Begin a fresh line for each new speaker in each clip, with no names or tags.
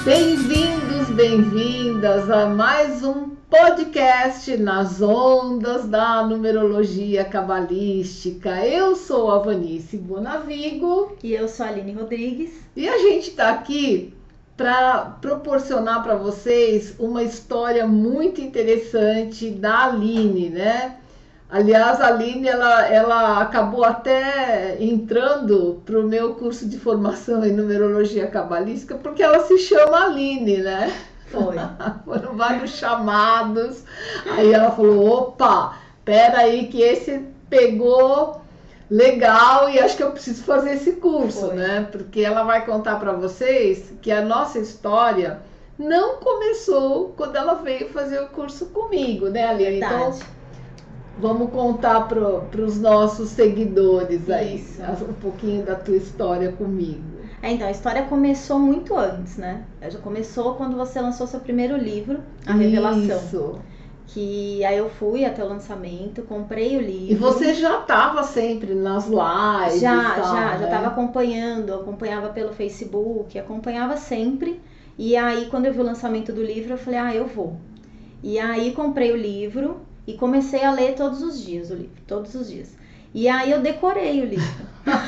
Bem-vindos, bem-vindas a mais um podcast nas ondas da numerologia cabalística. Eu sou a Vanice Bonavigo.
E eu sou a Aline Rodrigues.
E a gente está aqui para proporcionar para vocês uma história muito interessante da Aline, né? Aliás, a Aline, ela acabou até entrando para o meu curso de formação em numerologia cabalística, porque ela se chama Aline, né?
Foi.
Foram vários chamados. Aí ela falou, opa, peraí que esse pegou legal e acho que eu preciso fazer esse curso, né? Porque ela vai contar para vocês que a nossa história não começou quando ela veio fazer o curso comigo, né, Aline?
Verdade.
Então, vamos contar para os nossos seguidores aí, um pouquinho da tua história comigo.
Então, a história começou muito antes, né? Já começou quando você lançou seu primeiro livro, A Revelação.
Isso.
Que aí eu fui até o lançamento, comprei o livro.
E você já estava sempre nas lives?
Já estava acompanhando, acompanhava pelo Facebook, acompanhava sempre. E aí, quando eu vi o lançamento do livro, eu falei, eu vou. E aí, comprei o livro e comecei a ler todos os dias o livro, todos os dias. E aí, eu decorei o livro.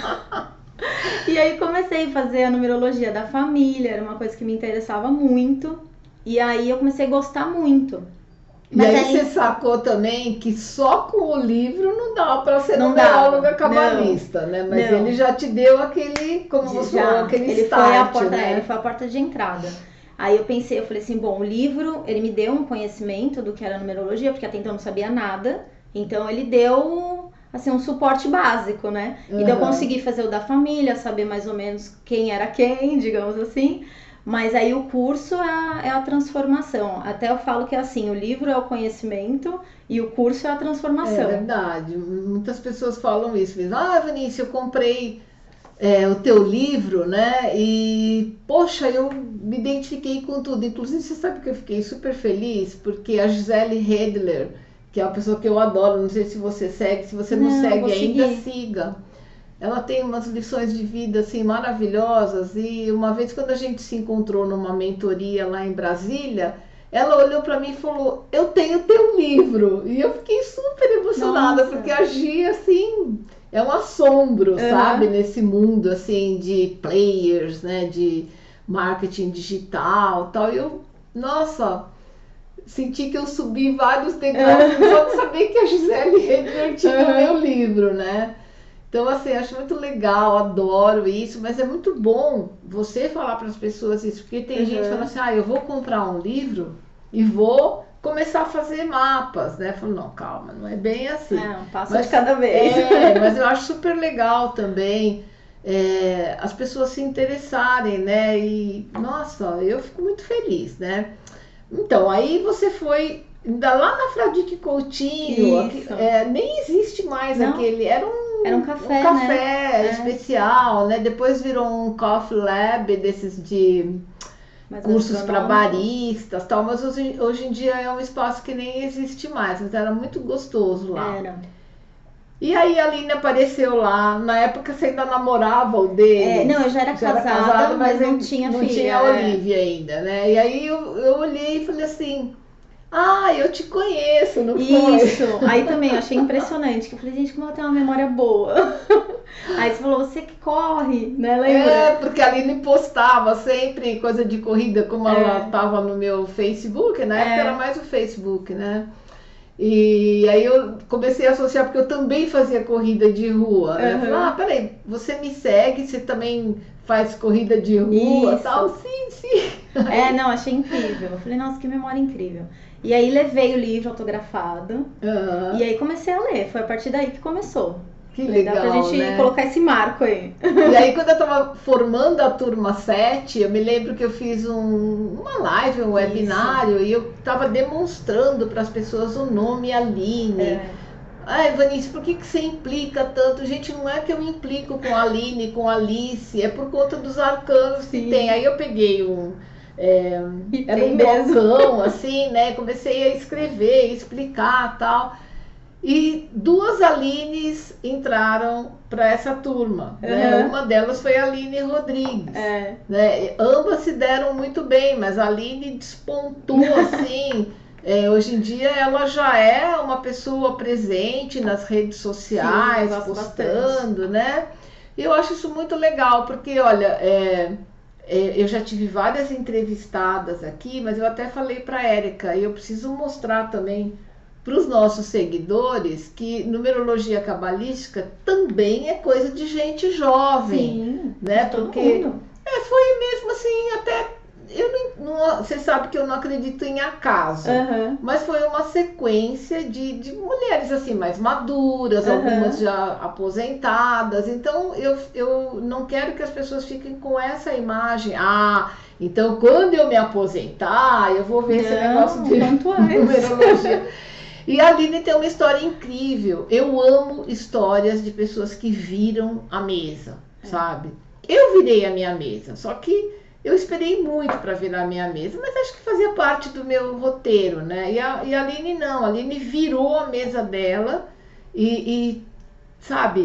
E aí, comecei a fazer a numerologia da família, era uma coisa que me interessava muito. E aí, eu comecei a gostar muito.
Mas e aí você sacou também que só com o livro não dá para ser numeróloga cabalista, né? Mas ele já te deu aquele, como você falou, aquele start, né?
Ele foi a porta de entrada. Aí eu falei assim, bom, o livro, ele me deu um conhecimento do que era numerologia, porque até então eu não sabia nada. Então ele deu, assim, um suporte básico, né? Então eu consegui fazer o da família, saber mais ou menos quem era quem, digamos assim. Mas aí o curso é a transformação. Até eu falo que assim, o livro é o conhecimento e o curso é a transformação.
É verdade. Muitas pessoas falam isso. Dizem, Vinícius, eu comprei o teu livro, né? E, poxa, eu me identifiquei com tudo. Inclusive, você sabe que eu fiquei super feliz? Porque a Gisele Hedler, que é uma pessoa que eu adoro, não sei se você segue, se você não segue ainda, siga. Ela tem umas lições de vida assim maravilhosas e uma vez quando a gente se encontrou numa mentoria lá em Brasília, ela olhou para mim e falou, eu tenho teu livro. E eu fiquei super emocionada. Nossa. Porque a Gi, assim, é um assombro, sabe? Nesse mundo assim de players, né? De marketing digital e tal. E eu, nossa, senti que eu subi vários degraus só de saber que a Gisele Hedler tinha o meu livro, né? Então, assim, acho muito legal, adoro isso, mas é muito bom você falar para as pessoas isso, porque tem gente falando assim, eu vou comprar um livro e vou começar a fazer mapas, né? Falo, não, calma, não é bem assim.
Um passo de cada vez.
Mas eu acho super legal também as pessoas se interessarem, né? E, nossa, eu fico muito feliz, né? Então, aí você foi... Ainda lá na Fradique Coutinho, nem existe mais aquele... Era um café especial, né? Depois virou um coffee lab desses de cursos para baristas, tal. Mas hoje em dia é um espaço que nem existe mais. Mas era muito gostoso lá. E aí a Aline apareceu lá. Na época você ainda namorava o dele.
Não, eu já era casada, mas não tinha filha.
Não tinha a Olivia ainda, né? E aí eu olhei e falei assim... eu te conheço, não foi?
Isso, aí também eu achei impressionante, que eu falei, gente, como ela tem uma memória boa. Aí você falou, você que corre, né, lembra?
Porque a Aline postava sempre coisa de corrida, como ela tava no meu Facebook, na época era mais o Facebook, né? E aí eu comecei a associar, porque eu também fazia corrida de rua, né? Eu falei, peraí, você me segue, você também faz corrida de rua e tal? Sim.
Não, achei incrível. Eu falei, nossa, que memória incrível. E aí levei o livro autografado e aí comecei a ler. Foi a partir daí que começou.
Que legal,
dá pra gente colocar esse marco aí.
E aí quando eu tava formando a turma 7, eu me lembro que eu fiz uma live, um webinário, e eu tava demonstrando para as pessoas o nome Aline. Vanice, por que você implica tanto? Gente, não é que eu me implico com a Aline, com a Alice, é por conta dos arcanos que tem. Aí eu peguei era um blocão, assim, né? Comecei a escrever, explicar tal. E duas Alines entraram para essa turma, né? Uma delas foi a Aline Rodrigues, né? Ambas se deram muito bem, mas a Aline despontou assim. Hoje em dia ela já é uma pessoa presente nas redes sociais,
Sim,
postando, né? E eu acho isso muito legal, porque olha, eu já tive várias entrevistadas aqui, mas eu até falei para a Érica, e eu preciso mostrar também para os nossos seguidores que numerologia cabalística também é coisa de gente jovem.
Sim,
né?
todo
Porque
mundo.
foi mesmo assim, até você sabe que eu não acredito em acaso, mas foi uma sequência de mulheres assim mais maduras, algumas já aposentadas. Então eu não quero que as pessoas fiquem com essa imagem. Então quando eu me aposentar, eu vou ver esse negócio de numerologia. E a Aline tem uma história incrível. Eu amo histórias de pessoas que viram a mesa, sabe? Eu virei a minha mesa, só que eu esperei muito para virar a minha mesa, mas acho que fazia parte do meu roteiro, né? E a Aline não, a Aline virou a mesa dela e sabe,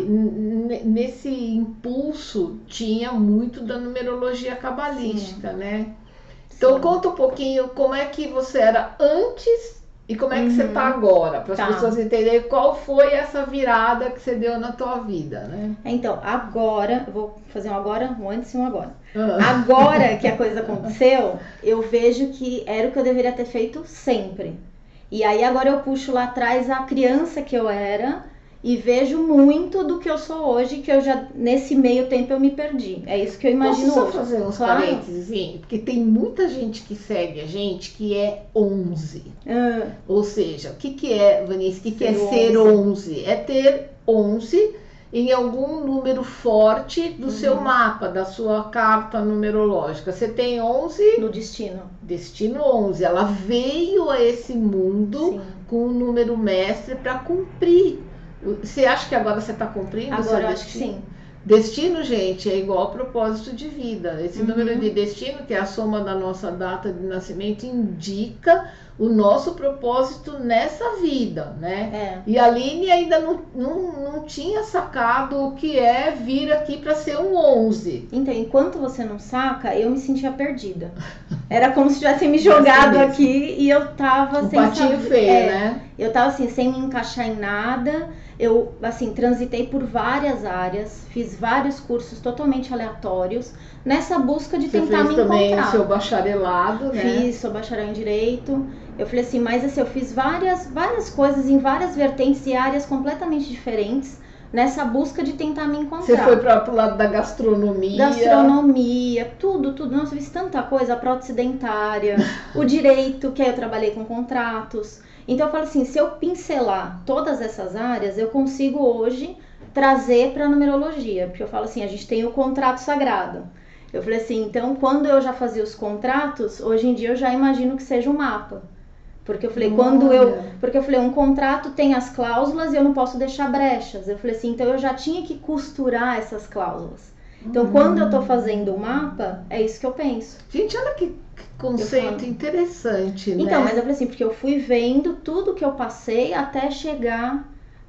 nesse impulso tinha muito da numerologia cabalística, né? Então conta um pouquinho como é que você era antes e como é que você está agora, para as pessoas entenderem qual foi essa virada que você deu na tua vida, né?
Então, agora, eu vou fazer um agora, um antes e um agora. Agora que a coisa aconteceu, eu vejo que era o que eu deveria ter feito sempre. E aí agora eu puxo lá atrás a criança que eu era e vejo muito do que eu sou hoje, que eu já, nesse meio tempo, eu me perdi. É isso que eu imagino hoje.
Posso só fazer uns parênteses? Porque tem muita gente que segue a gente que é 11. Ou seja, o que é, Vanice, o que é ser 11? É ter 11 em algum número forte do seu mapa, da sua carta numerológica. Você tem 11...
No destino.
Destino 11. Ela veio a esse mundo com um número mestre para cumprir. Você acha que agora você está cumprindo?
Agora eu acho que sim.
Destino, gente, é igual propósito de vida. Esse número de destino, que é a soma da nossa data de nascimento, indica o nosso propósito nessa vida, né? E a Aline ainda não tinha sacado o que é vir aqui para ser um 11.
Então, enquanto você não saca, eu me sentia perdida. Era como se tivessem me jogado aqui e eu tava sem
patinho feio, né?
Eu tava assim, sem me encaixar em nada. Eu, assim, transitei por várias áreas, fiz vários cursos totalmente aleatórios, nessa busca de tentar me encontrar. Você fez também
o seu bacharelado, né?
Fiz, sou bacharel em Direito. Eu falei assim, mas assim, eu fiz várias coisas em várias vertentes e áreas completamente diferentes, nessa busca de tentar me encontrar.
Você foi para o lado da gastronomia.
Gastronomia, tudo. Nossa, eu fiz tanta coisa, a prótese dentária, o direito, que aí eu trabalhei com contratos. Então eu falo assim, se eu pincelar todas essas áreas, eu consigo hoje trazer para a numerologia. Porque eu falo assim, a gente tem o contrato sagrado. Eu falei assim, então quando eu já fazia os contratos, hoje em dia eu já imagino que seja um mapa. Porque eu falei, porque eu falei, um contrato tem as cláusulas e eu não posso deixar brechas. Eu falei assim, então eu já tinha que costurar essas cláusulas. Então quando eu tô fazendo o mapa, é isso que eu penso.
Gente, olha que conceito interessante, né?
Então, mas eu falei assim, porque eu fui vendo tudo que eu passei até chegar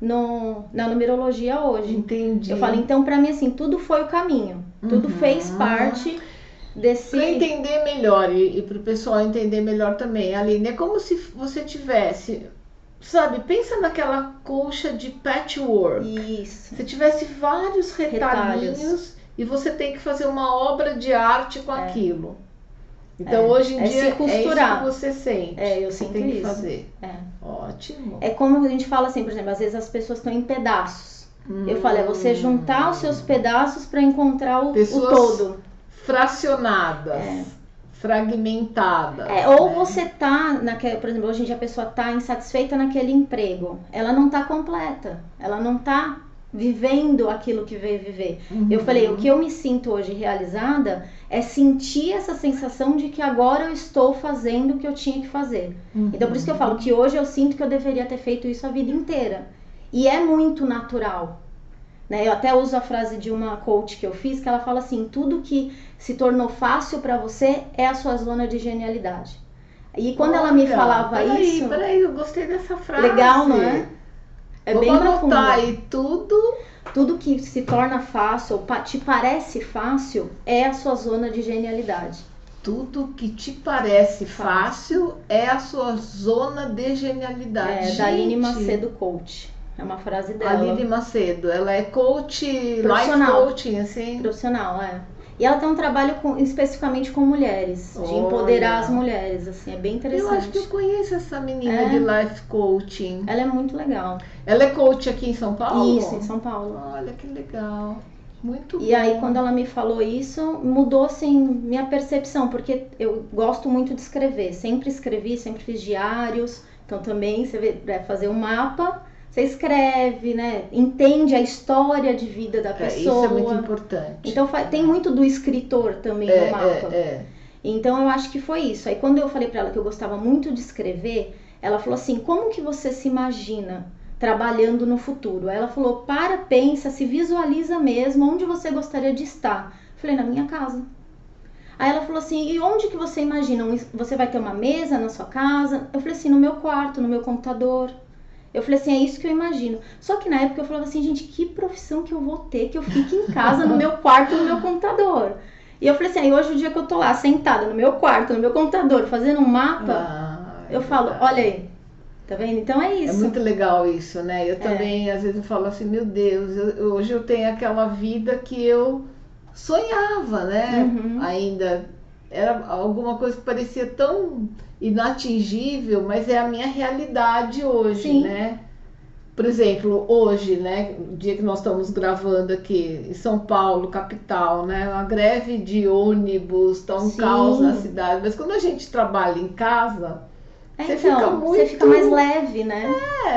na numerologia hoje.
Entendi.
Eu falei, então pra mim assim, tudo foi o caminho. Tudo fez parte desse...
Para entender melhor e para o pessoal entender melhor também, Aline, é como se você tivesse, sabe, pensa naquela colcha de patchwork.
Isso.
Se tivesse vários retalhinhos e você tem que fazer uma obra de arte com aquilo. Então hoje em dia
se costurar.
É isso que você sente.
Eu sinto
tem que
isso.
fazer. Ótimo.
É como a gente fala assim, por exemplo, às vezes as pessoas estão em pedaços. Eu falo, é você juntar os seus pedaços para encontrar o todo.
Fracionadas, fragmentadas.
Ou você tá naquele, por exemplo, hoje em dia a pessoa tá insatisfeita naquele emprego, ela não tá completa, ela não tá vivendo aquilo que veio viver. Eu falei, o que eu me sinto hoje realizada é sentir essa sensação de que agora eu estou fazendo o que eu tinha que fazer. Então por isso que eu falo que hoje eu sinto que eu deveria ter feito isso a vida inteira. E é muito natural. Né? Eu até uso a frase de uma coach que eu fiz, que ela fala assim, tudo que se tornou fácil para você é a sua zona de genialidade. E quando ela me falava isso...
Peraí, eu gostei dessa frase.
Legal, não é? É
Vamos
bem
anotar
profunda.
aí tudo.
Tudo que se torna fácil, ou te parece fácil, é a sua zona de genialidade.
Tudo que te parece fácil é a sua zona de genialidade.
É da Aline Macedo Coach. É uma frase dela.
Aline Macedo, ela é coach, life
Profissional.
coaching, assim.
Profissional, é. E ela tem um trabalho especificamente com mulheres, de
Olha.
empoderar as mulheres, assim, é bem interessante.
Eu acho que eu conheço essa menina de life coaching.
Ela é muito legal.
Ela é coach aqui em São Paulo?
Isso, em São Paulo.
Olha que legal. Muito bom.
E aí, quando ela me falou isso, mudou, assim, minha percepção, porque eu gosto muito de escrever. Sempre escrevi, sempre fiz diários. Então, também, você vê, pra fazer um mapa, você escreve, né? Entende a história de vida da pessoa.
Isso é muito importante.
Então, tem muito do escritor também no mapa. Então, eu acho que foi isso. Aí, quando eu falei pra ela que eu gostava muito de escrever, ela falou assim, como que você se imagina trabalhando no futuro? Ela falou, pensa, se visualiza mesmo onde você gostaria de estar. Eu falei, na minha casa. Aí ela falou assim, e onde que você imagina? Você vai ter uma mesa na sua casa? Eu falei assim, no meu quarto, no meu computador. Eu falei assim, é isso que eu imagino. Só que na época eu falava assim, gente, que profissão que eu vou ter que eu fique em casa, no meu quarto, no meu computador? E eu falei assim, aí hoje o dia que eu tô lá, sentada no meu quarto, no meu computador, fazendo um mapa, eu falo, olha aí, tá vendo? Então é isso.
É muito legal isso, né? Eu também, às vezes, eu falo assim, meu Deus, hoje eu tenho aquela vida que eu sonhava, né? Ainda era alguma coisa que parecia tão inatingível, mas é a minha realidade hoje, né? Por exemplo, hoje, né, o dia que nós estamos gravando aqui em São Paulo, capital, né, uma greve de ônibus, tá um caos na cidade, mas quando a gente trabalha em casa, você fica
mais leve, né?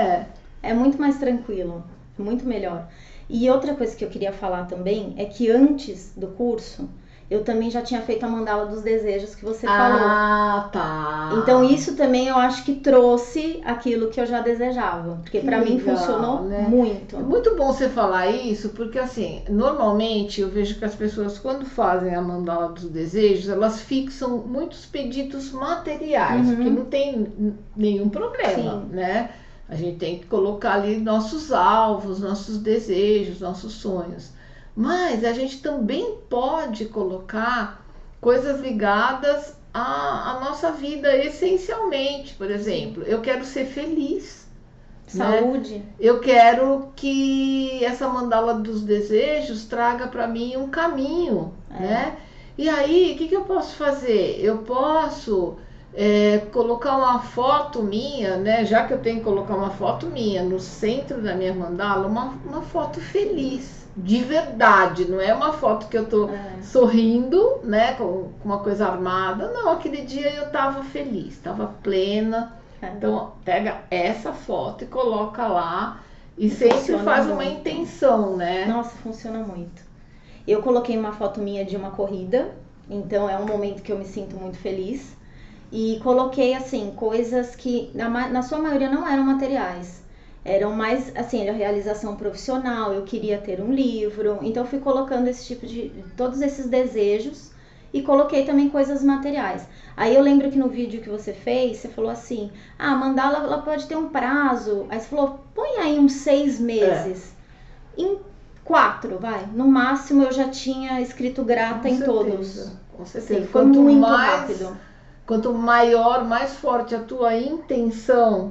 É muito mais tranquilo, muito melhor. E outra coisa que eu queria falar também é que antes do curso, eu também já tinha feito a mandala dos desejos que você falou.
Ah, tá.
Então isso também eu acho que trouxe aquilo que eu já desejava. Porque pra mim funcionou muito.
É muito bom você falar isso, porque assim, normalmente eu vejo que as pessoas quando fazem a mandala dos desejos, elas fixam muitos pedidos materiais, porque não tem nenhum problema, né? A gente tem que colocar ali nossos alvos, nossos desejos, nossos sonhos. Mas a gente também pode colocar coisas ligadas à nossa vida essencialmente. Por exemplo, eu quero ser feliz.
Saúde.
Né? Eu quero que essa mandala dos desejos traga para mim um caminho. Né? E aí, o que eu posso fazer? Eu posso colocar uma foto minha, né? Já que eu tenho que colocar uma foto minha no centro da minha mandala, uma foto feliz. De verdade, não é uma foto que eu tô sorrindo, né, com uma coisa armada. Não, aquele dia eu tava feliz, tava plena. Então, pega essa foto e coloca lá e sempre faz uma intenção, né?
Nossa, funciona muito. Eu coloquei uma foto minha de uma corrida, então é um momento que eu me sinto muito feliz. E coloquei, assim, coisas que na sua maioria não eram materiais. Eram mais, assim, a realização profissional, eu queria ter um livro, então eu fui colocando esse tipo todos esses desejos e coloquei também coisas materiais. Aí eu lembro que no vídeo que você fez, você falou assim, a mandala ela pode ter um prazo, aí você falou, põe aí uns 6 meses, em 4, vai, no máximo eu já tinha escrito grata em todos.
Com certeza,
foi muito rápido.
Quanto maior, mais forte a tua intenção.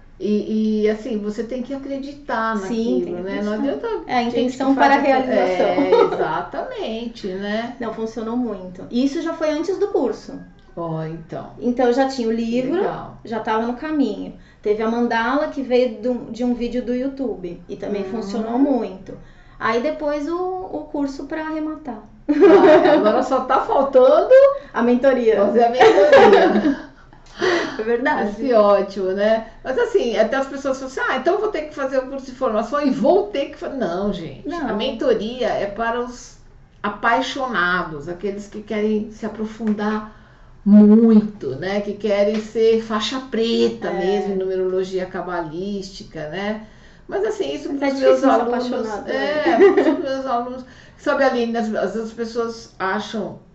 E assim, você tem que acreditar naquilo, né? Não adianta.
A intenção para a realização.
Exatamente, né?
Não, funcionou muito. E isso já foi antes do curso.
Então.
Então eu já tinha o livro, já estava no caminho. Teve a mandala que veio de um vídeo do YouTube e também funcionou muito. Aí depois o curso para arrematar.
Agora só tá faltando
a mentoria.
Fazer a mentoria.
É verdade.
Isso é ótimo, né? Mas assim, até as pessoas falam assim, então eu vou ter que fazer o curso de formação e vou ter que fazer. Não, gente. Não. A mentoria é para os apaixonados, aqueles que querem se aprofundar muito, né? Que querem ser faixa preta mesmo em numerologia cabalística, né? Mas assim, isso para os meus alunos. Para os meus alunos. Sabe, Aline, as pessoas acham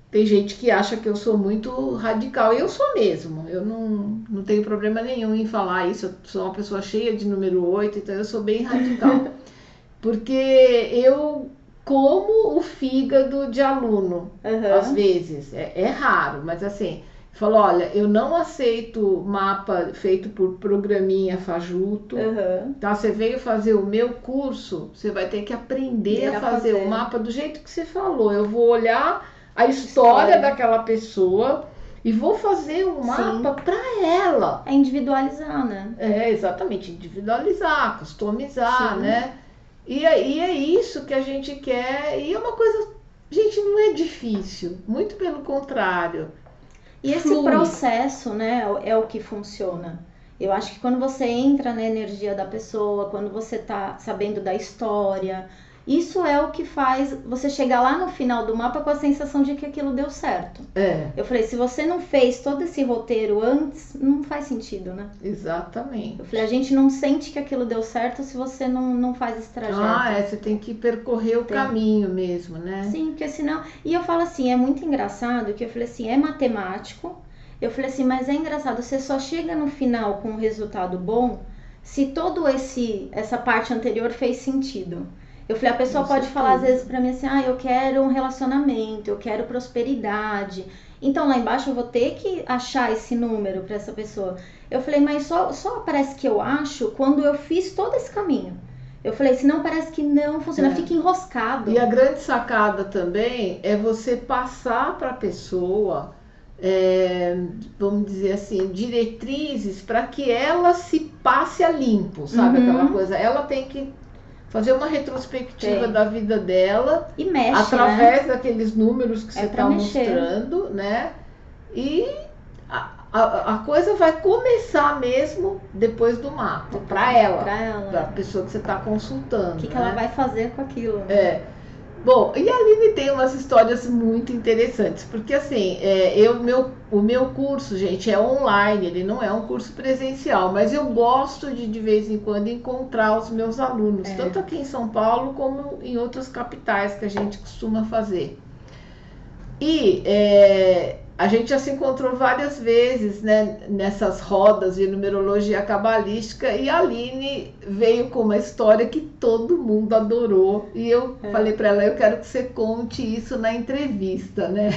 tem gente que acha que eu sou muito radical, e eu sou mesmo. Eu não tenho problema nenhum em falar isso. Eu sou uma pessoa cheia de número 8, então eu sou bem radical. Porque eu como o fígado de aluno, às vezes. É raro, mas assim, falo, olha, eu não aceito mapa feito por programinha fajuto. Tá? Você veio fazer o meu curso, você vai ter que aprender a fazer o mapa do jeito que você falou. Eu vou olhar a história daquela pessoa e vou fazer um mapa para ela.
É individualizar, né?
É, exatamente, individualizar, customizar, né? E é isso que a gente quer, e é uma coisa, gente, não é difícil, muito pelo contrário.
E esse processo, né, é o que funciona. Eu acho que quando você entra na energia da pessoa, quando você tá sabendo da história, isso é o que faz você chegar lá no final do mapa com a sensação de que aquilo deu certo. Eu falei, se você não fez todo esse roteiro antes, não faz sentido, né?
Exatamente.
Eu falei, a gente não sente que aquilo deu certo se você não faz esse trajeto.
Você tem que percorrer o caminho mesmo, né?
Sim, porque senão... E eu falo assim, é muito engraçado que eu falei assim, é matemático. Eu falei assim, mas é engraçado, você só chega no final com um resultado bom se todo essa parte anterior fez sentido. Eu falei, a pessoa pode falar às vezes pra mim assim, eu quero um relacionamento, eu quero prosperidade. Então lá embaixo eu vou ter que achar esse número pra essa pessoa. Eu falei, mas só aparece que eu acho quando eu fiz todo esse caminho. Eu falei, senão parece que não funciona, fica enroscado.
E a grande sacada também é você passar pra pessoa, vamos dizer assim, diretrizes para que ela se passe a limpo, sabe? Aquela coisa, ela tem que fazer uma retrospectiva da vida dela
e mexe,
através daqueles números que você está mostrando, né? E a coisa vai começar mesmo depois do mapa, para ela, para a pessoa que você está consultando.
O que ela vai fazer com aquilo?
Bom, e a Aline tem umas histórias muito interessantes, porque assim, o meu curso, gente, é online, ele não é um curso presencial, mas eu gosto de vez em quando encontrar os meus alunos, tanto aqui em São Paulo como em outras capitais que a gente costuma fazer. E a gente já se encontrou várias vezes, né, nessas rodas de numerologia cabalística, e a Aline veio com uma história que todo mundo adorou. E eu falei para ela, eu quero que você conte isso na entrevista, né?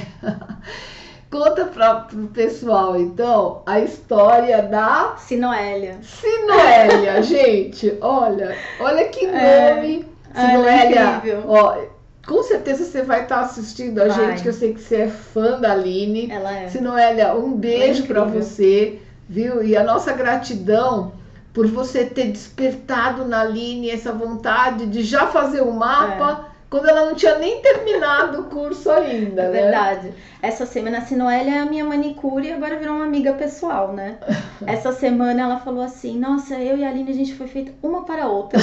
Conta para o pessoal, então, a história da...
Sinoélia.
Sinoélia, gente, olha que nome. Sinoélia, com certeza você vai estar assistindo a gente, que eu sei que você é fã da Aline.
Ela é.
Sinoélia, um beijo para você, viu? E a nossa gratidão por você ter despertado na Aline essa vontade de já fazer o mapa quando ela não tinha nem terminado o curso ainda, né?
Verdade. Essa semana a Sinoélia é a minha manicure e agora virou uma amiga pessoal, né? Essa semana ela falou assim, nossa, eu e a Aline, a gente foi feita uma para a outra.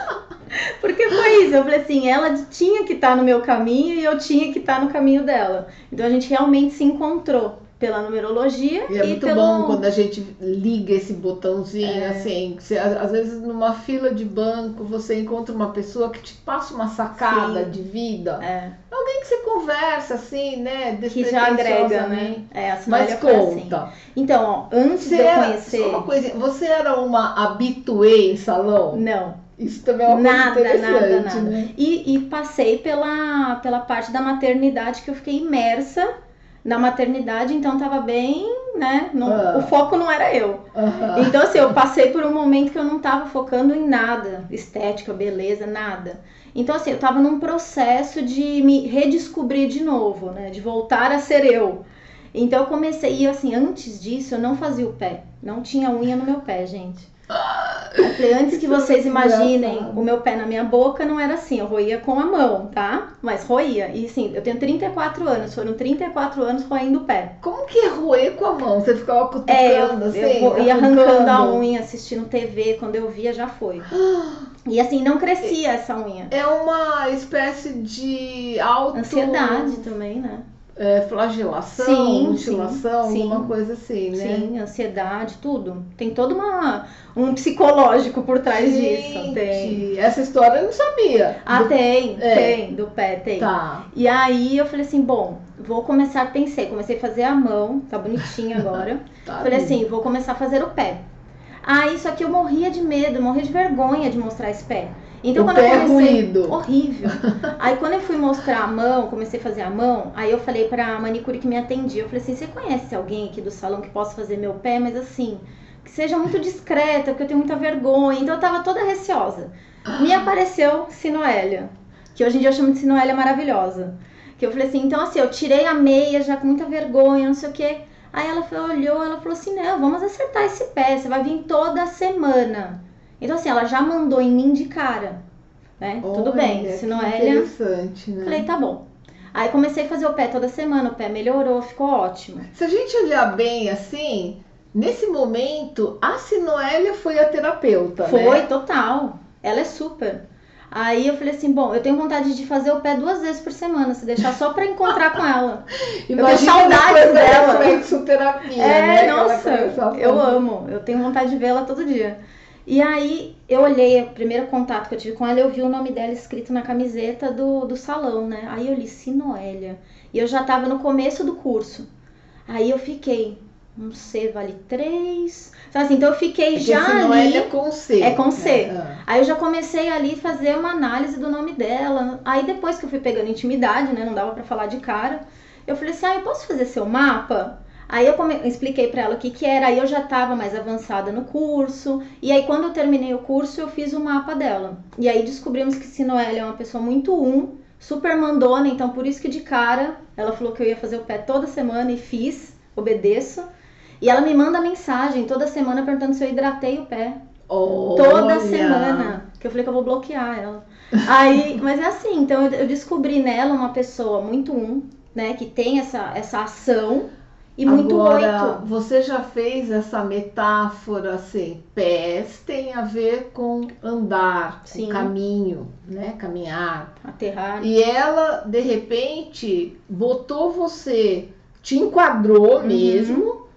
Porque foi isso, eu falei assim, ela tinha que estar no meu caminho e eu tinha que estar no caminho dela. Então a gente realmente se encontrou pela numerologia
e é muito bom quando a gente liga esse botãozinho, assim, você, às vezes numa fila de banco você encontra uma pessoa que te passa uma sacada de vida, alguém que você conversa assim, né,
que já agrega, né?
Mas conta.
Assim. Então, antes de eu conhecer...
Só uma coisa, você era uma habituê em salão?
Não.
Isso também é uma coisa interessante,
nada.
Né?
E passei pela parte da maternidade, que eu fiquei imersa na maternidade, então tava bem, né? O foco não era eu. Então, assim, eu passei por um momento que eu não tava focando em nada, estética, beleza, nada. Então, assim, eu tava num processo de me redescobrir de novo, né? De voltar a ser eu. Então, eu comecei, e assim, antes disso, eu não fazia o pé. Não tinha unha no meu pé, gente. Eu falei, antes que vocês imaginem o meu pé na minha boca, não era assim, eu roía com a mão, tá? Mas roía, e sim, eu tenho 34 anos, foram 34 anos roendo o pé.
Como que é roer com a mão? Você ficava cutucando assim?
Eu ia arrancando a unha, assistindo TV, quando eu via já foi. E assim, não crescia essa unha.
É uma espécie de
ansiedade também, né?
Flagelação, mutilação, alguma coisa assim, né?
Sim, ansiedade, tudo. Tem todo um psicológico por trás disso. Tem.
Essa história eu não sabia.
Tem, do pé, tem.
Tá.
E aí eu falei assim, bom, vou começar, comecei a fazer a mão, tá bonitinho agora.
Tá
Falei
lindo.
assim, vou começar a fazer o pé. Aí, só que eu morria de medo, morria de vergonha de mostrar esse pé. Então,
O
quando
pé
eu comecei,
ruído.
horrível. Aí, quando eu fui mostrar a mão, comecei a fazer a mão, aí eu falei pra manicure que me atendia, eu falei assim, você conhece alguém aqui do salão que possa fazer meu pé, mas assim, que seja muito discreta, porque eu tenho muita vergonha. Então, eu tava toda receosa. Me apareceu Sinoélia, que hoje em dia eu chamo de Sinoélia Maravilhosa. Que eu falei assim, então assim, eu tirei a meia já com muita vergonha, não sei o quê. Aí ela olhou, ela falou assim, não, vamos acertar esse pé, você vai vir toda semana. Então assim, ela já mandou em mim de cara, né? Tudo bem,
Olha,
Sinoélia.
que interessante, né?
Falei, tá bom. Aí comecei a fazer o pé toda semana, o pé melhorou, ficou ótimo.
Se a gente olhar bem assim, nesse momento, a Sinoélia foi a terapeuta,
Foi,
né?
total. Ela é super. Aí eu falei assim, bom, eu tenho vontade de fazer o pé 2 vezes por semana, se deixar só pra encontrar com ela.
Imagina
saudades
depois da
dela.
reflexoterapia, né? Que ela
Nossa,
começou a
eu
fazer.
amo. Eu tenho vontade de vê-la todo dia. E aí eu olhei, o primeiro contato que eu tive com ela, eu vi o nome dela escrito na camiseta do salão, né? Aí eu li Sinoélia. E eu já tava no começo do curso. Aí eu fiquei, um C vale 3. Sabe assim, então eu fiquei
Porque
já
Sinoélia
ali.
é com C.
É com C.
Ah.
Aí eu já comecei ali a fazer uma análise do nome dela. Aí depois que eu fui pegando intimidade, né? Não dava pra falar de cara. Eu falei assim, eu posso fazer seu mapa? Aí eu expliquei pra ela o que era. Aí eu já tava mais avançada no curso. E aí quando eu terminei o curso, eu fiz o mapa dela. E aí descobrimos que Sinoélia é uma pessoa muito super mandona. Então por isso que de cara, ela falou que eu ia fazer o pé toda semana e fiz, obedeço. E ela me manda mensagem toda semana perguntando se eu hidratei o pé. Toda
Olha.
semana. Que eu falei que eu vou bloquear ela. Aí, mas é assim, então eu descobri nela uma pessoa muito né? Que tem essa ação e muito
Agora,
8.
você já fez essa metáfora assim, pés tem a ver com andar, com
Sim.
caminho, né? Caminhar.
Aterrar.
E ela, de repente, botou você, te enquadrou mesmo,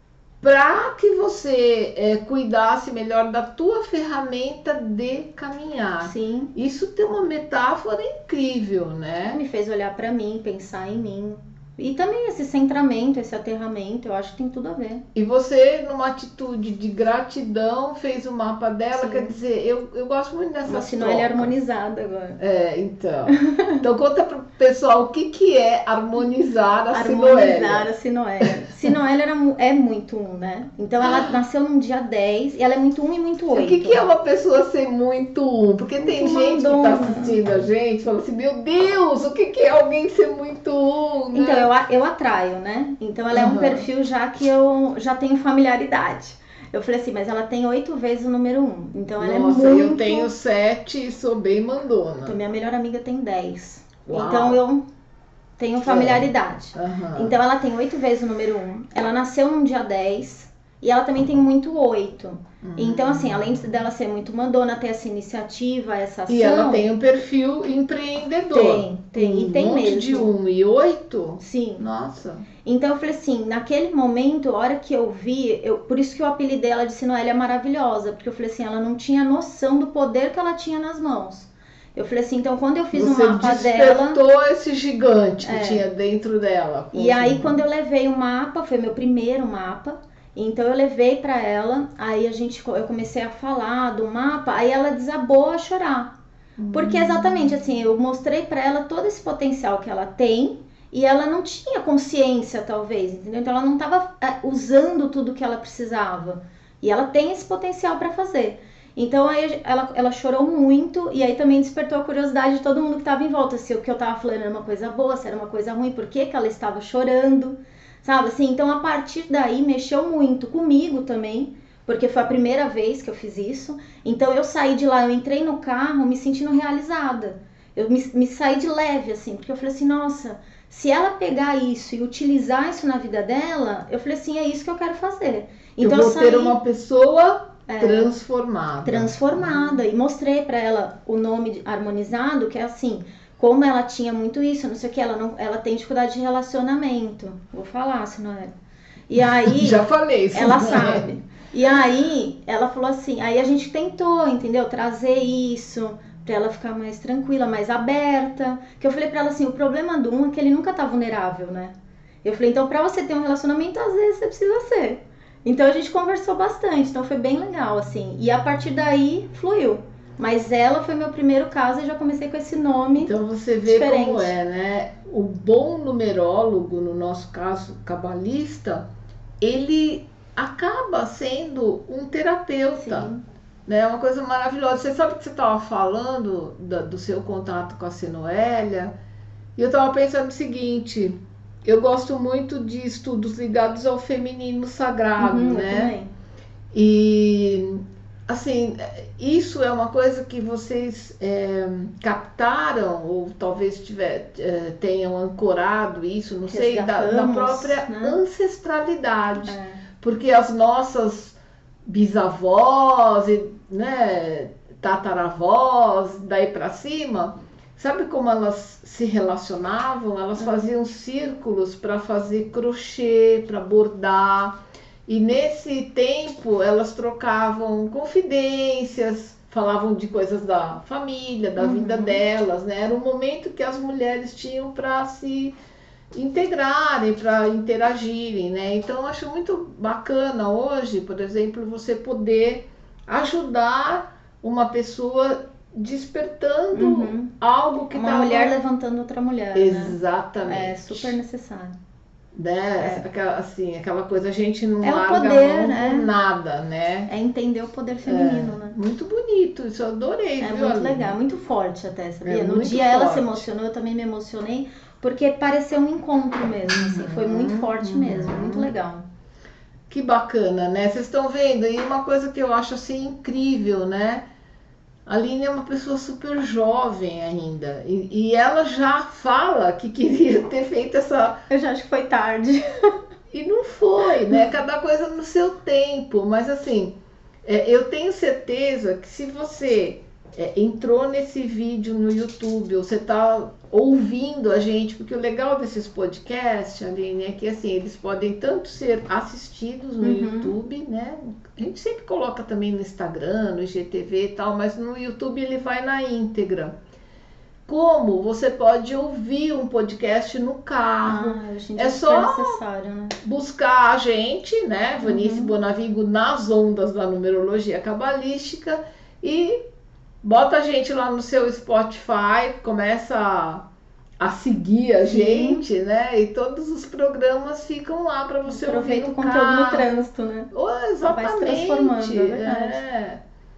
para que você cuidasse melhor da tua ferramenta de caminhar.
Sim.
Isso tem uma metáfora incrível, né?
Me fez olhar pra mim, pensar em mim. E também esse centramento, esse aterramento, eu acho que tem tudo a ver.
E você, numa atitude de gratidão, fez o mapa dela.
Sim.
Quer dizer, eu gosto muito dessa
Uma Sinoélia harmonizada agora.
Então. Então conta pro pessoal o que é harmonizar a
Harmonizar
Sinoélia.
a Sinoélia. Sinoélia é muito né? Então ela nasceu num dia 10 e ela é muito e muito 8.
O que é uma pessoa ser muito Porque tem
Muito
gente que tá
mandona.
assistindo a gente e fala assim, meu Deus, o que é alguém ser muito né?
Então eu atraio, né? Então ela é um perfil já que eu já tenho familiaridade. Eu falei assim, mas ela tem 8 vezes o número 1. Então ela
Nossa,
é muito...
eu tenho 7 e sou bem mandona.
Então minha melhor amiga tem 10.
Uau.
Então eu tenho familiaridade.
Aham.
Então ela tem 8 vezes o número 1. Ela nasceu num dia 10 e ela também tem muito 8. Então assim, além dela ser muito mandona, ter essa iniciativa, essa ação...
E ela tem um perfil empreendedor.
Tem. E tem
um monte
mesmo.
de 1 e 8?
Sim.
Nossa.
Então eu falei assim, naquele momento, a hora que eu vi, por isso que eu apelidei ela de Sinoélia Maravilhosa, porque eu falei assim, ela não tinha noção do poder que ela tinha nas mãos. Eu falei assim, então quando eu fiz
Você
o mapa dela...
despertou esse gigante que tinha dentro dela.
E aí quando eu levei o mapa, foi meu primeiro mapa, então eu levei pra ela, aí eu comecei a falar do mapa, aí ela desabou a chorar. Porque exatamente assim, eu mostrei pra ela todo esse potencial que ela tem, e ela não tinha consciência, talvez, entendeu? Então ela não estava usando tudo que ela precisava. E ela tem esse potencial para fazer. Então aí ela chorou muito, e aí também despertou a curiosidade de todo mundo que estava em volta. Se o que eu estava falando era uma coisa boa, se era uma coisa ruim, por que ela estava chorando, sabe? Assim, então a partir daí mexeu muito comigo também, porque foi a primeira vez que eu fiz isso. Então eu saí de lá, eu entrei no carro me sentindo realizada. Eu me saí de leve, assim, porque eu falei assim, nossa... Se ela pegar isso e utilizar isso na vida dela, eu falei assim, é isso que eu quero fazer. Então
eu vou ter uma pessoa transformada.
Transformada. E mostrei pra ela o nome harmonizado, que é assim, como ela tinha muito isso, não sei o que, ela tem dificuldade de relacionamento. Vou falar, se não é. E aí...
Já falei isso.
Ela sabe. E aí, ela falou assim, aí a gente tentou, entendeu? Trazer isso Pra ela ficar mais tranquila, mais aberta. Que eu falei pra ela assim, o problema do um é que ele nunca tá vulnerável, né? Eu falei, então pra você ter um relacionamento, às vezes você precisa ser. Então a gente conversou bastante, então foi bem legal, assim. E a partir daí, fluiu. Mas ela foi meu primeiro caso e já comecei com esse nome.
Então você vê
diferente.
como é, né? O bom numerólogo, no nosso caso, cabalista, ele acaba sendo um terapeuta.
Sim.
Né? É uma coisa maravilhosa. Você sabe que você estava falando do seu contato com a Sinoélia, e eu estava pensando o seguinte: eu gosto muito de estudos ligados ao feminino sagrado,
Eu
né?
também.
E assim, isso é uma coisa que vocês captaram, ou talvez tenham ancorado isso, não sei, da
Resgatamos,
própria
né?
ancestralidade.
É.
Porque as nossas bisavós, né, tataravós, daí para cima, sabe como elas se relacionavam? Elas faziam círculos para fazer crochê, para bordar. E nesse tempo elas trocavam confidências, falavam de coisas da família, da vida delas, né? Era um momento que as mulheres tinham para se integrarem, para interagirem, né? Então eu acho muito bacana hoje, por exemplo, você poder ajudar uma pessoa despertando algo que
Uma mulher levantando outra mulher,
exatamente,
né? É super necessário.
Né? Aquela coisa, a gente não
É o
larga
poder,
a mão
né?
por nada, né?
É entender o poder feminino, né?
Muito bonito, isso eu adorei,
É
viu,
muito
Aline?
legal, muito forte até, sabia? No
muito
dia ela se
forte.
emocionou, eu também me emocionei, porque pareceu um encontro mesmo, assim, foi muito forte mesmo, muito legal.
Que bacana, né? Vocês estão vendo? E uma coisa que eu acho assim incrível, né? A Aline é uma pessoa super jovem ainda. E ela já fala que queria ter feito essa.
Eu já acho que foi tarde.
E não foi, né? Cada coisa no seu tempo. Mas assim, eu tenho certeza que se você entrou nesse vídeo no YouTube, ou você está ouvindo a gente, porque o legal desses podcasts, Aline, é que assim, eles podem tanto ser assistidos no YouTube, né? A gente sempre coloca também no Instagram, no IGTV e tal, mas no YouTube ele vai na íntegra. Como você pode ouvir um podcast no carro.
É só necessário, né?
Buscar a gente, né? Vanice Bonavigo, nas ondas da numerologia cabalística, e bota a gente lá no seu Spotify, começa a seguir a gente, né? E todos os programas ficam lá para você ouvir
Aproveita
no
o conteúdo
carro.
no trânsito, né?
Exatamente.
Vai se transformando, é verdade.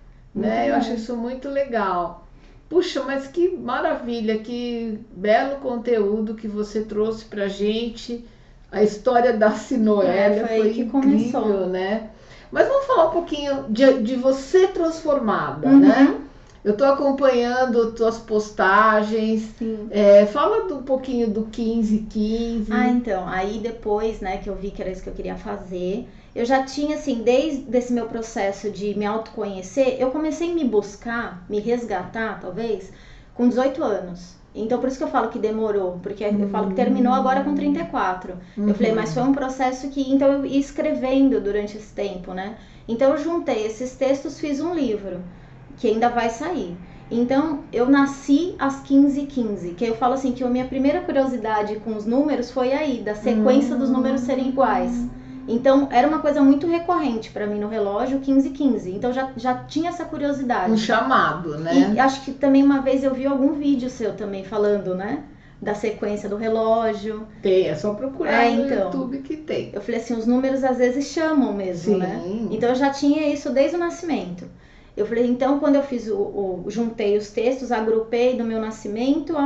Né? Eu acho isso muito legal. Puxa, mas que maravilha, que belo conteúdo que você trouxe pra gente. A história da Sinoélia foi
que
incrível,
começou.
né? Mas vamos falar um pouquinho de você transformada, né? Eu estou acompanhando tuas postagens.
Sim.
Fala um pouquinho do 1515.
Então, aí depois, né, que eu vi que era isso que eu queria fazer, eu já tinha, assim, desde esse meu processo de me autoconhecer, eu comecei a me buscar, me resgatar, talvez, com 18 anos. Então, por isso que eu falo que demorou, porque eu falo que terminou agora com 34. Eu falei, mas foi um processo que, então, eu ia escrevendo durante esse tempo, né? Então, eu juntei esses textos, fiz um livro, que ainda vai sair. Então, eu nasci às 15h15, que eu falo assim, que a minha primeira curiosidade com os números foi aí, da sequência dos números serem iguais. Então, era uma coisa muito recorrente para mim no relógio, 15h15. Então, já tinha essa curiosidade.
Um chamado, né?
E acho que também uma vez eu vi algum vídeo seu também falando, né? Da sequência do relógio.
Tem, é só procurar no
então,
YouTube que tem.
Eu falei assim, os números às vezes chamam mesmo,
Sim.
né? Então, eu já tinha isso desde o nascimento. Eu falei, então, quando eu fiz juntei os textos, agrupei do meu nascimento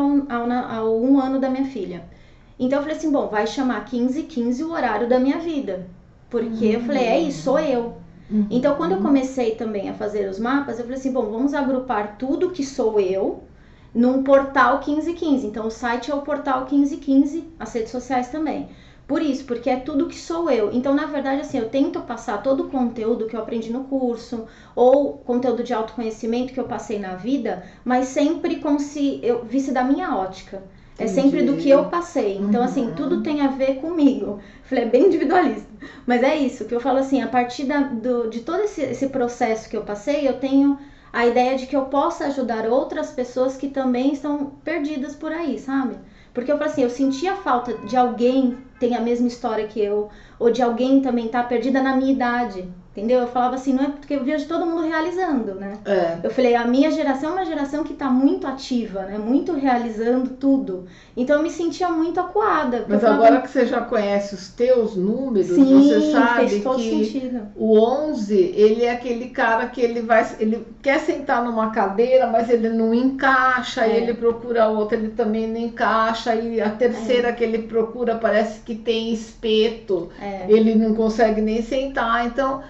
ao 1 ano da minha filha. Então, eu falei assim, bom, vai chamar 15h15 o horário da minha vida. Porque eu falei, é isso, sou eu. Então, quando eu comecei também a fazer os mapas, eu falei assim, bom, vamos agrupar tudo que sou eu num portal 1515. Então, o site é o portal 1515, as redes sociais também. Por isso, porque é tudo que sou eu. Então, na verdade, assim, eu tento passar todo o conteúdo que eu aprendi no curso, ou conteúdo de autoconhecimento que eu passei na vida, mas sempre como se eu visse da minha ótica. É sempre do que eu passei. Então, assim, tudo tem a ver comigo. Falei, é bem individualista. Mas é isso, que eu falo assim, a partir de todo esse processo que eu passei, eu tenho a ideia de que eu possa ajudar outras pessoas que também estão perdidas por aí, sabe? Porque eu falei assim, eu sentia falta de alguém ter a mesma história que eu, ou de alguém também estar perdida na minha idade, entendeu? Eu falava assim, não é porque eu vejo todo mundo realizando, né? Eu falei, a minha geração é uma geração que está muito ativa, né? Muito realizando tudo. Então eu me sentia muito acuada.
Mas
falava,
agora que você já conhece os teus números,
sim,
você sabe
fez todo
que
sentido.
o 11, ele é aquele cara que ele quer sentar numa cadeira, mas ele não encaixa, e ele procura outra, ele também não encaixa, e a terceira que ele procura parece que tem espeto, ele não consegue nem sentar, então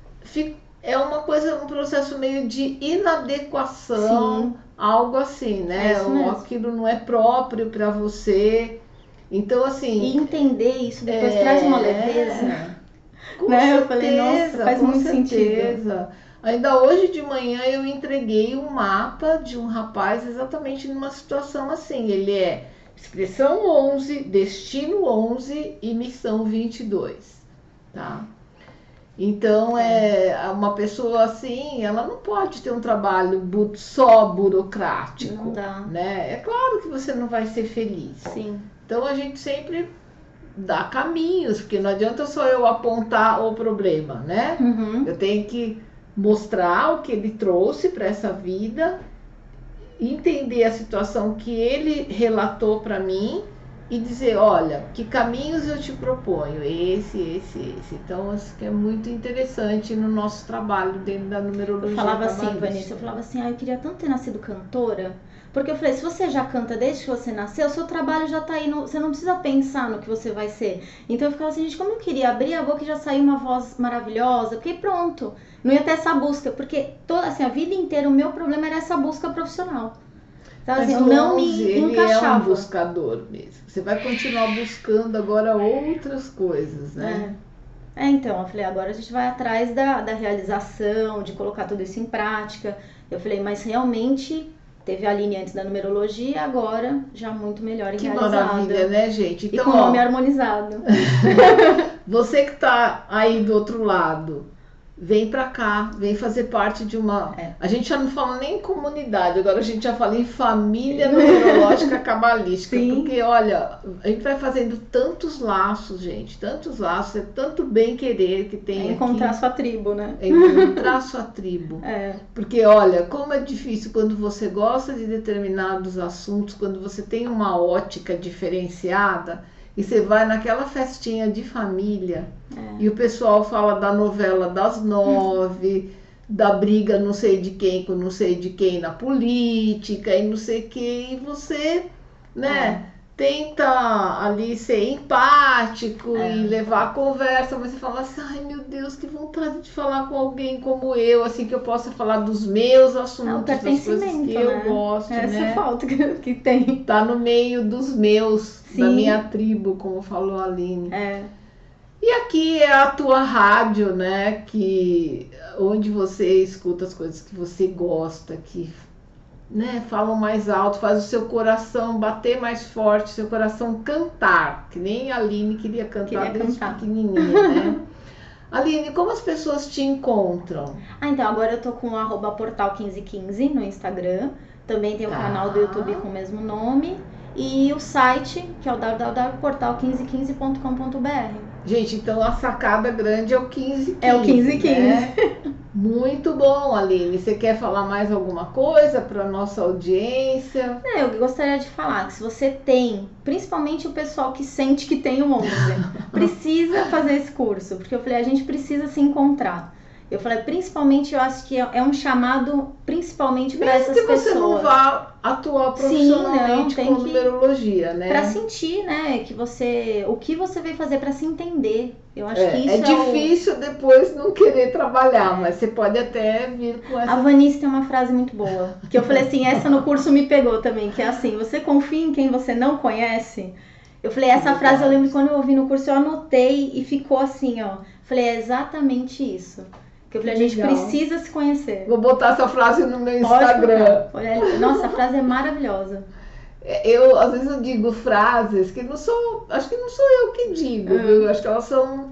é uma coisa, um processo meio de inadequação, sim, algo assim, né? Aquilo não é próprio para você. Então, assim...
E entender isso depois traz uma leveza.
Com
né?
certeza,
eu falei, nossa, faz muito sentido.
Ainda hoje de manhã eu entreguei um mapa de um rapaz exatamente numa situação assim. Ele é inscrição 11, destino 11 e missão 22, tá? Então, uma pessoa assim, ela não pode ter um trabalho só burocrático.
Não dá.
Né? É claro que você não vai ser feliz.
Sim.
Então, a gente sempre dá caminhos, porque não adianta só eu apontar o problema, né?
Uhum.
Eu tenho que mostrar o que ele trouxe para essa vida, entender a situação que ele relatou para mim, e dizer, olha, que caminhos eu te proponho, esse. Então, isso que é muito interessante no nosso trabalho dentro da numerologia.
Eu falava assim, Vanessa, eu queria tanto ter nascido cantora, porque eu falei, se você já canta desde que você nasceu, seu trabalho já tá aí, você não precisa pensar no que você vai ser. Então eu ficava assim, gente, como eu queria abrir a boca e já sair uma voz maravilhosa, porque pronto, não ia ter essa busca, porque toda, assim, a vida inteira o meu problema era essa busca profissional. Então, assim, eu não me encaixava.
Ele é um buscador mesmo. Você vai continuar buscando agora outras coisas, né?
Então, eu falei, agora a gente vai atrás da realização, de colocar tudo isso em prática. Eu falei, mas realmente teve a Aline antes da numerologia, agora já muito melhor e realizada.
Que maravilha, né, gente?
Então, e com o nome harmonizado.
Você que tá aí do outro lado, vem pra cá, vem fazer parte de uma... A gente já não fala nem em comunidade, agora a gente já fala em família numerológica cabalística. Sim. Porque, olha, a gente vai fazendo tantos laços, gente, tantos laços, é tanto bem querer que tem aqui.
Encontrar sua tribo, né?
É encontrar sua tribo. Porque, olha, como é difícil quando você gosta de determinados assuntos, quando você tem uma ótica diferenciada, e você vai naquela festinha de família e o pessoal fala da novela das 9, da briga não sei de quem com não sei de quem na política e não sei o que, e você, né, tenta ali ser empático e levar a conversa, mas você fala assim, ai meu Deus, que vontade de falar com alguém como eu, assim, que eu possa falar dos meus assuntos, das coisas que eu gosto,
essa falta que tem.
Tá no meio dos meus, da minha tribo, como falou a Aline. E aqui é a tua rádio, né, onde você escuta as coisas que você gosta, que, né, falam mais alto, faz o seu coração bater mais forte, seu coração cantar, que nem a Aline queria cantar desde pequenininha, né? Aline, como as pessoas te encontram?
Então, agora eu tô com o @portal1515 no Instagram, também tem o canal do YouTube com o mesmo nome, e o site, que é o www.portal1515.com.br.
Gente, então a sacada grande é o 1515.
É o 1515.
Né? Muito bom, Aline. Você quer falar mais alguma coisa para nossa audiência?
Eu gostaria de falar que se você tem, principalmente o pessoal que sente que tem um 11, precisa fazer esse curso, porque eu falei, a gente precisa se encontrar. Eu falei, principalmente, eu acho que é um chamado principalmente para essas pessoas.
Mesmo que você não vá atuar profissionalmente com numerologia, né?
Para sentir, né, que o que você veio fazer para se entender. Eu acho que isso
é difícil depois não querer trabalhar, mas você pode até vir com essa...
A Vanessa tem uma frase muito boa, que eu falei assim, essa no curso me pegou também, que é assim, você confia em quem você não conhece? Eu falei, essa frase eu lembro que quando eu ouvi no curso, eu anotei e ficou assim, ó. Falei, é exatamente isso. Que eu falei, a gente precisa se conhecer.
Vou botar essa frase no meu Instagram.
Olha, nossa, a frase é maravilhosa.
Às vezes eu digo frases que não sou, acho que não sou eu que digo, viu? Acho que elas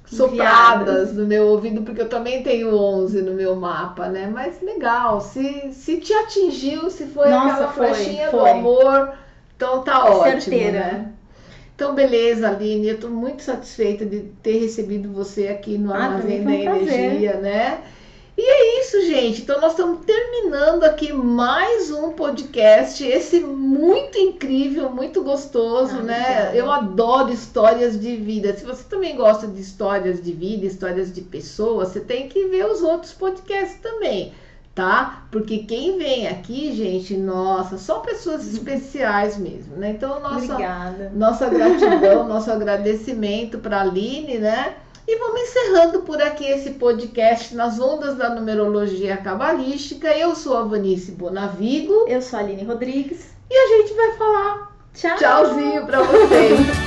sopradas no meu ouvido, porque eu também tenho 11 no meu mapa, né? Mas legal, se te atingiu, se foi aquela flechinha do amor, então tá ótimo,
certeira.
Né? Então, beleza, Aline, eu estou muito satisfeita de ter recebido você aqui no Armazém da Energia, né? E é isso, gente. Então, nós estamos terminando aqui mais um podcast, esse muito incrível, muito gostoso, né? Eu adoro histórias de vida. Se você também gosta de histórias de vida, histórias de pessoas, você tem que ver os outros podcasts também, tá? Porque quem vem aqui, gente, nossa, só pessoas especiais mesmo, né? Então, nossa gratidão, nosso agradecimento para a Aline, né? E vamos encerrando por aqui esse podcast nas ondas da numerologia cabalística. Eu sou a Vanice Bonavigo.
Eu sou a Aline Rodrigues.
E a gente vai falar tchauzinho para vocês.